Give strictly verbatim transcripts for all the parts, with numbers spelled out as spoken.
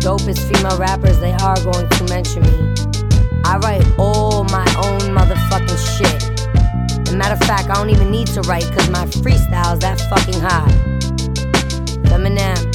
dopest female rappers, they are going to mention me. I write all my own motherfucking shit. And matter of fact, I don't even need to write, cause my freestyle's that fucking hot. Eminem.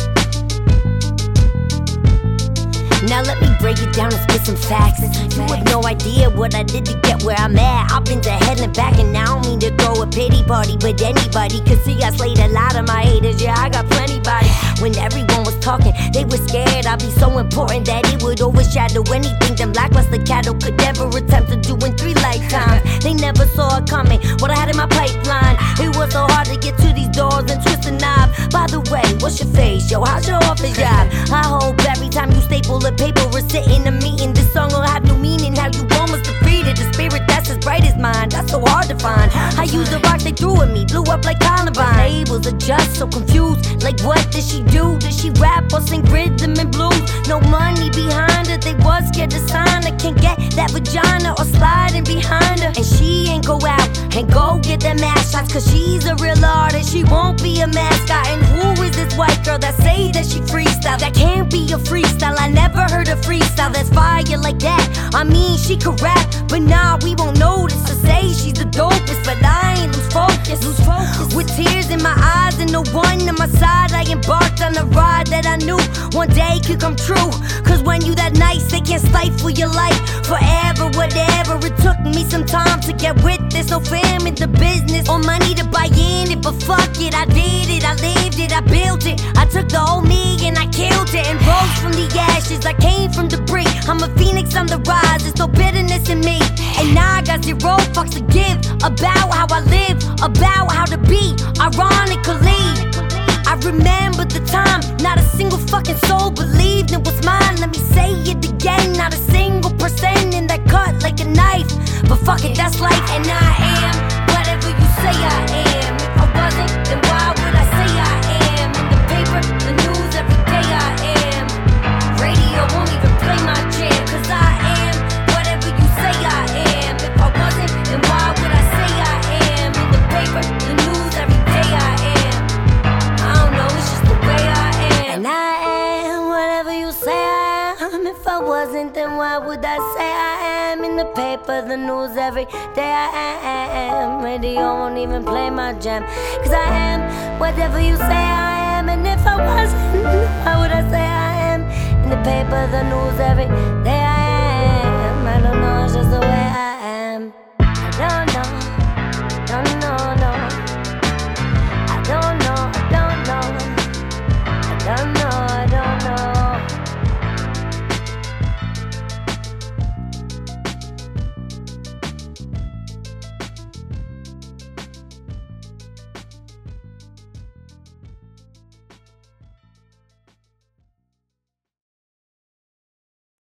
Now let me break it down and spit some facts. You have no idea what I did to get where I'm at. I've been to hell and back, and I don't mean to throw a pity party, but anybody could see I slayed a lot of my haters. Yeah, I got plenty bodies. When everyone was talking, they were scared I'd be so important that it would overshadow anything them lackluster cattle could never attempt to do in three lifetimes. They never saw it coming, what I had in my pipeline. It was so hard to get to these doors and twist the knob. By the way, what's your face, yo? How's your office job? I hope every time you staple a paper or sit in a meeting, this song will have no meaning. How you almost defeated the spirit that's as bright as mine. That's so hard to find. I used the rocks they threw at me, blew up like Columbine. Labels are just so confused. Like what did she do? Did she rap or sing rhythm and blues? No money behind her, they was scared to sign her. Can't get that vagina or sliding behind her. And she ain't go out and go get them ass shots, cause she's a real artist, she won't be a mascot. And who is this white girl that say that she freestyle? That can't be a freestyle, I never heard a freestyle that's fire like that. I mean, she could rap, but nah, we won't notice or say she's the dopest. But I ain't lose focus, lose focus. With tears in my eyes and no one on my side, I embarked on a ride that I knew one day could come true. Cause when you that nice, they can't stifle your life forever, whatever. It took me some time to get with this. No fam in the business or money to buy in it, but fuck it, I did it, I lived it, I built it. I took the old me and I killed it and rose from the ashes. I came from debris, I'm a phoenix on the rise. There's no bitterness in me, and now I got zero fucks to give about how I live, about how to be. Ironically, I remember the time not a single fucking soul believed it was mine. Let me say it again, not a single person in that cut like a knife. But fuck it, that's life, and I am whatever you say I am. If I wasn't, then why would I say I am? In the paper, the news, every day I am. Radio won't even play my jam, cause I am whatever you say I am. If I wasn't, then why would I say I am? In the paper, the news, every day I am. I don't know, it's just the way I am. And I am whatever you say I am. If I wasn't, then why would I say I am? In the paper, the news, every day I am. Radio won't even play my jam, cause I am whatever you say I am. And if I wasn't, why would I say I am? In the paper, the news, every day I am. I don't know, it's just the way I am.